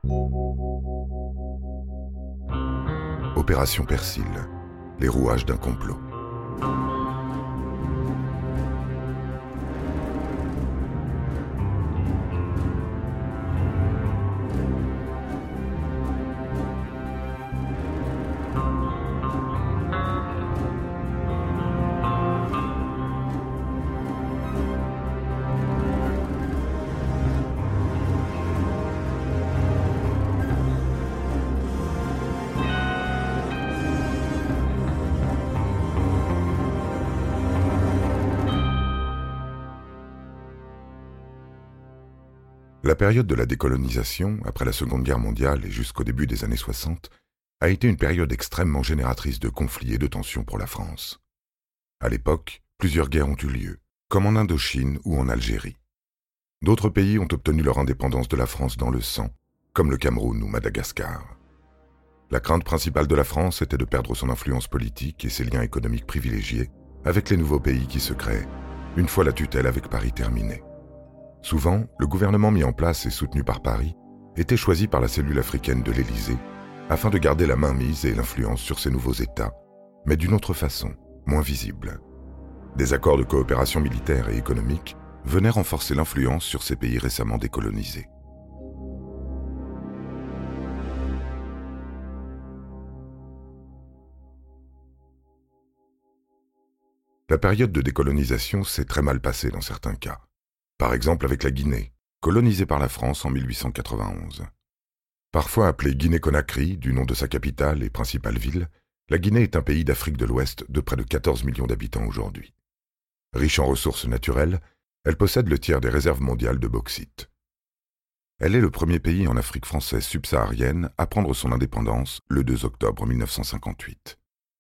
Opération Persil, les rouages d'un complot. La période de la décolonisation, après la Seconde Guerre mondiale et jusqu'au début des années 60, a été une période extrêmement génératrice de conflits et de tensions pour la France. À l'époque, plusieurs guerres ont eu lieu, comme en Indochine ou en Algérie. D'autres pays ont obtenu leur indépendance de la France dans le sang, comme le Cameroun ou Madagascar. La crainte principale de la France était de perdre son influence politique et ses liens économiques privilégiés avec les nouveaux pays qui se créaient, une fois la tutelle avec Paris terminée. Souvent, le gouvernement mis en place et soutenu par Paris était choisi par la cellule africaine de l'Élysée afin de garder la mainmise et l'influence sur ces nouveaux États, mais d'une autre façon, moins visible. Des accords de coopération militaire et économique venaient renforcer l'influence sur ces pays récemment décolonisés. La période de décolonisation s'est très mal passée dans certains cas. Par exemple avec la Guinée, colonisée par la France en 1891. Parfois appelée Guinée-Conakry, du nom de sa capitale et principale ville, la Guinée est un pays d'Afrique de l'Ouest de près de 14 millions d'habitants aujourd'hui. Riche en ressources naturelles, elle possède le tiers des réserves mondiales de bauxite. Elle est le premier pays en Afrique française subsaharienne à prendre son indépendance le 2 octobre 1958.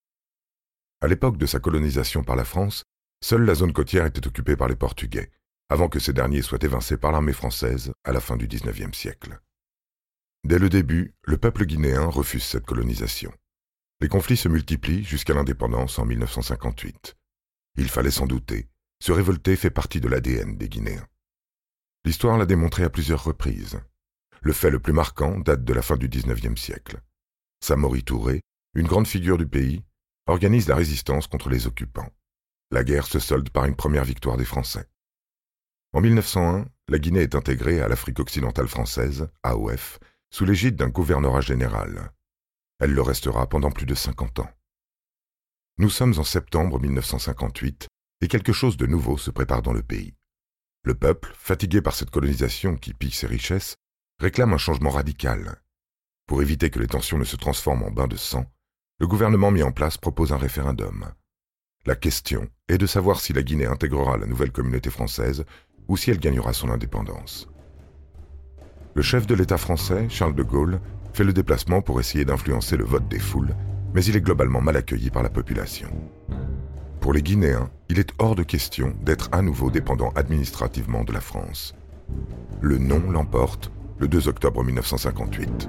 À l'époque de sa colonisation par la France, seule la zone côtière était occupée par les Portugais, avant que ces derniers soient évincés par l'armée française à la fin du XIXe siècle. Dès le début, le peuple guinéen refuse cette colonisation. Les conflits se multiplient jusqu'à l'indépendance en 1958. Il fallait s'en douter, se révolter fait partie de l'ADN des Guinéens. L'histoire l'a démontré à plusieurs reprises. Le fait le plus marquant date de la fin du XIXe siècle. Samori Touré, une grande figure du pays, organise la résistance contre les occupants. La guerre se solde par une première victoire des Français. En 1901, la Guinée est intégrée à l'Afrique occidentale française, AOF, sous l'égide d'un gouvernorat général. Elle le restera pendant plus de 50 ans. Nous sommes en septembre 1958 et quelque chose de nouveau se prépare dans le pays. Le peuple, fatigué par cette colonisation qui pille ses richesses, réclame un changement radical. Pour éviter que les tensions ne se transforment en bain de sang, le gouvernement mis en place propose un référendum. La question est de savoir si la Guinée intégrera la nouvelle communauté française ou si elle gagnera son indépendance. Le chef de l'État français, Charles de Gaulle, fait le déplacement pour essayer d'influencer le vote des foules, mais il est globalement mal accueilli par la population. Pour les Guinéens, il est hors de question d'être à nouveau dépendant administrativement de la France. Le non l'emporte le 2 octobre 1958.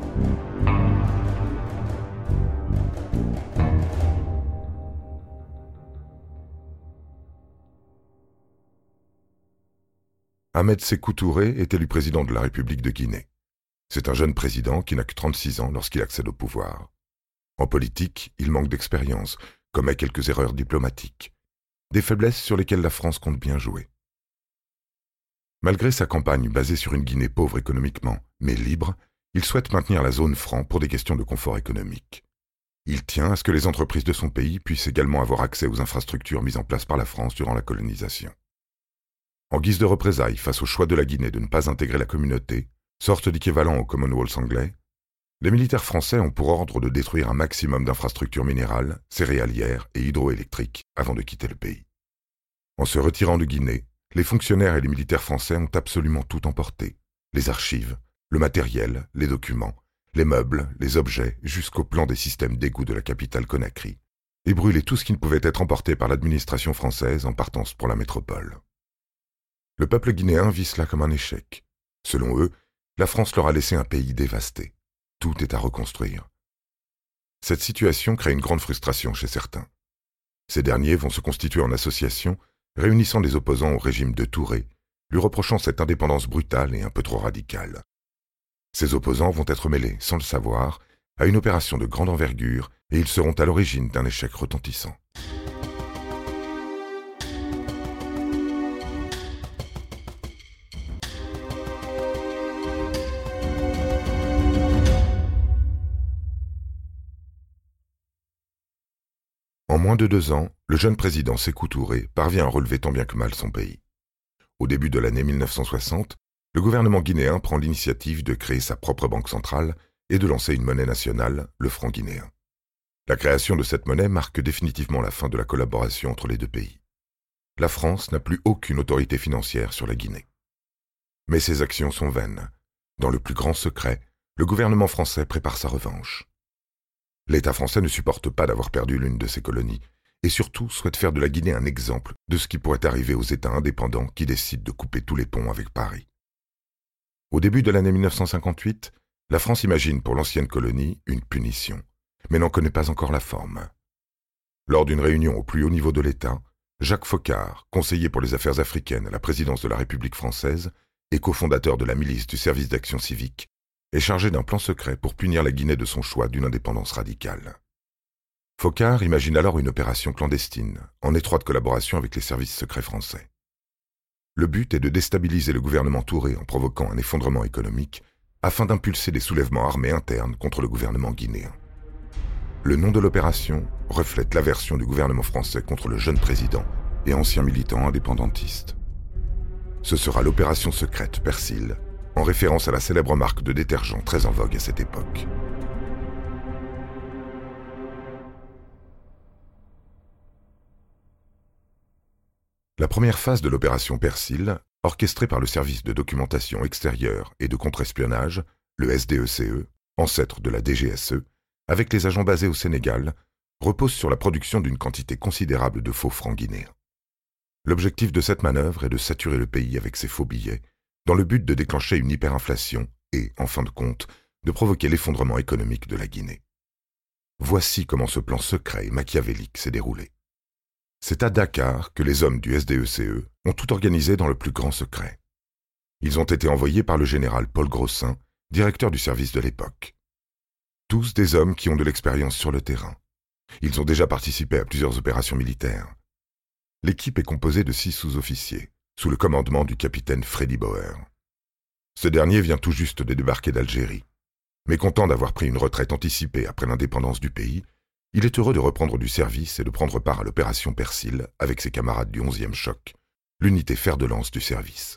Ahmed Sékou Touré est élu président de la République de Guinée. C'est un jeune président qui n'a que 36 ans lorsqu'il accède au pouvoir. En politique, il manque d'expérience, commet quelques erreurs diplomatiques, des faiblesses sur lesquelles la France compte bien jouer. Malgré sa campagne basée sur une Guinée pauvre économiquement, mais libre, il souhaite maintenir la zone franc pour des questions de confort économique. Il tient à ce que les entreprises de son pays puissent également avoir accès aux infrastructures mises en place par la France durant la colonisation. En guise de représailles face au choix de la Guinée de ne pas intégrer la communauté, sorte d'équivalent au Commonwealth anglais, les militaires français ont pour ordre de détruire un maximum d'infrastructures minérales, céréalières et hydroélectriques avant de quitter le pays. En se retirant de Guinée, les fonctionnaires et les militaires français ont absolument tout emporté, les archives, le matériel, les documents, les meubles, les objets, jusqu'au plan des systèmes d'égouts de la capitale Conakry, et brûlé tout ce qui ne pouvait être emporté par l'administration française en partance pour la métropole. Le peuple guinéen vit cela comme un échec. Selon eux, la France leur a laissé un pays dévasté. Tout est à reconstruire. Cette situation crée une grande frustration chez certains. Ces derniers vont se constituer en association, réunissant des opposants au régime de Touré, lui reprochant cette indépendance brutale et un peu trop radicale. Ses opposants vont être mêlés, sans le savoir, à une opération de grande envergure et ils seront à l'origine d'un échec retentissant. En moins de 2 ans, le jeune président Sékou Touré parvient à relever tant bien que mal son pays. Au début de l'année 1960, le gouvernement guinéen prend l'initiative de créer sa propre banque centrale et de lancer une monnaie nationale, le franc guinéen. La création de cette monnaie marque définitivement la fin de la collaboration entre les deux pays. La France n'a plus aucune autorité financière sur la Guinée. Mais ses actions sont vaines. Dans le plus grand secret, le gouvernement français prépare sa revanche. L'État français ne supporte pas d'avoir perdu l'une de ses colonies et surtout souhaite faire de la Guinée un exemple de ce qui pourrait arriver aux États indépendants qui décident de couper tous les ponts avec Paris. Au début de l'année 1958, la France imagine pour l'ancienne colonie une punition, mais n'en connaît pas encore la forme. Lors d'une réunion au plus haut niveau de l'État, Jacques Foccart, conseiller pour les affaires africaines à la présidence de la République française et cofondateur de la milice du service d'action civique, est chargé d'un plan secret pour punir la Guinée de son choix d'une indépendance radicale. Foccart imagine alors une opération clandestine, en étroite collaboration avec les services secrets français. Le but est de déstabiliser le gouvernement Touré en provoquant un effondrement économique afin d'impulser des soulèvements armés internes contre le gouvernement guinéen. Le nom de l'opération reflète l'aversion du gouvernement français contre le jeune président et ancien militant indépendantiste. Ce sera l'opération secrète Persil, en référence à la célèbre marque de détergent très en vogue à cette époque. La première phase de l'opération Persil, orchestrée par le service de documentation extérieure et de contre-espionnage, le SDECE, ancêtre de la DGSE, avec les agents basés au Sénégal, repose sur la production d'une quantité considérable de faux francs guinéens. L'objectif de cette manœuvre est de saturer le pays avec ces faux billets, dans le but de déclencher une hyperinflation et, en fin de compte, de provoquer l'effondrement économique de la Guinée. Voici comment ce plan secret et machiavélique s'est déroulé. C'est à Dakar que les hommes du SDECE ont tout organisé dans le plus grand secret. Ils ont été envoyés par le général Paul Grossin, directeur du service de l'époque. Tous des hommes qui ont de l'expérience sur le terrain. Ils ont déjà participé à plusieurs opérations militaires. L'équipe est composée de 6 sous-officiers, sous le commandement du capitaine Freddy Bauer. Ce dernier vient tout juste de débarquer d'Algérie. Mécontent d'avoir pris une retraite anticipée après l'indépendance du pays, il est heureux de reprendre du service et de prendre part à l'opération Persil avec ses camarades du 11e choc, l'unité fer de lance du service.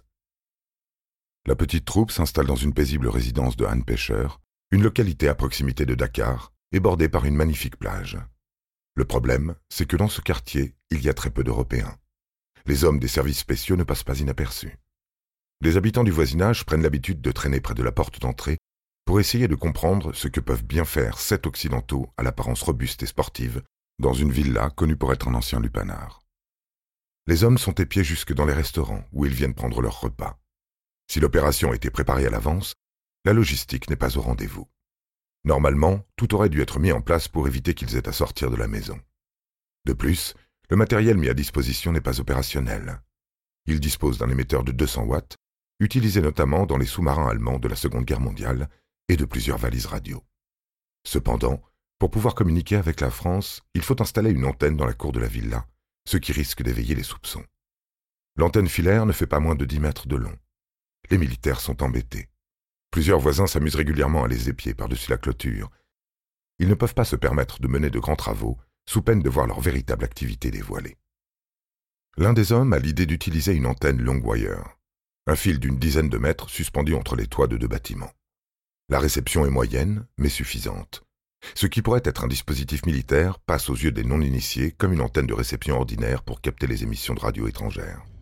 La petite troupe s'installe dans une paisible résidence de Han Pêcheur, une localité à proximité de Dakar et bordée par une magnifique plage. Le problème, c'est que dans ce quartier, il y a très peu d'Européens. Les hommes des services spéciaux ne passent pas inaperçus. Les habitants du voisinage prennent l'habitude de traîner près de la porte d'entrée pour essayer de comprendre ce que peuvent bien faire 7 Occidentaux à l'apparence robuste et sportive dans une villa connue pour être un ancien lupanar. Les hommes sont épiés jusque dans les restaurants où ils viennent prendre leur repas. Si l'opération a été préparée à l'avance, la logistique n'est pas au rendez-vous. Normalement, tout aurait dû être mis en place pour éviter qu'ils aient à sortir de la maison. De plus, le matériel mis à disposition n'est pas opérationnel. Il dispose d'un émetteur de 200 watts, utilisé notamment dans les sous-marins allemands de la Seconde Guerre mondiale, et de plusieurs valises radio. Cependant, pour pouvoir communiquer avec la France, il faut installer une antenne dans la cour de la villa, ce qui risque d'éveiller les soupçons. L'antenne filaire ne fait pas moins de 10 mètres de long. Les militaires sont embêtés. Plusieurs voisins s'amusent régulièrement à les épier par-dessus la clôture. Ils ne peuvent pas se permettre de mener de grands travaux, sous peine de voir leur véritable activité dévoilée. L'un des hommes a l'idée d'utiliser une antenne long wire, un fil d'une dizaine de mètres suspendu entre les toits de 2 bâtiments. La réception est moyenne, mais suffisante. Ce qui pourrait être un dispositif militaire passe aux yeux des non-initiés comme une antenne de réception ordinaire pour capter les émissions de radio étrangères.